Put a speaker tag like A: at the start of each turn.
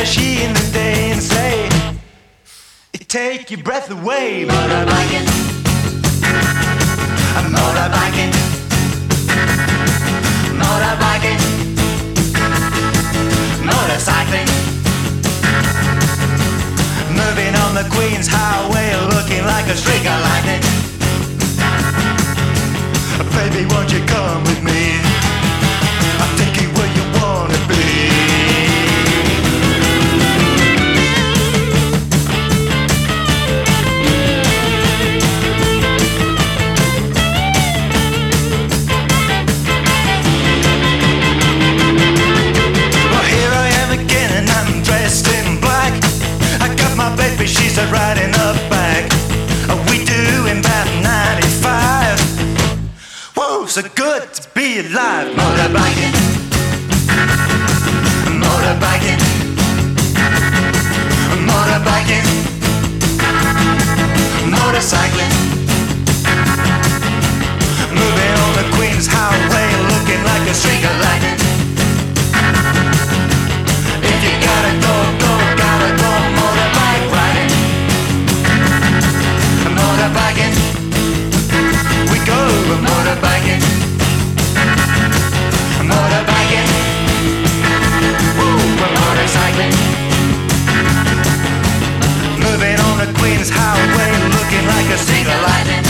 A: flashy in the day and say, it take your breath away. Motorbiking, motorbiking, motorbiking, motorcycling, moving on the Queen's Highway, looking like a streak of lightning. Baby, won't you come with me? I'll take you where you wanna be. Well, here I am again and I'm dressed in black. I got my baby, she's riding up back. We doing about 95. Whoa, so good to be alive. Motorbiking, motorbiking, motorbiking, motorcycling, moving on the Queen's Highway, looking like a streak of lightning. If you gotta go, go, gotta go. Motorbike riding, motorbiking, we go. Motorbiking, motorbiking, woo, we're motorcycling, moving on the Queen's Highway, looking like a streak of lightning.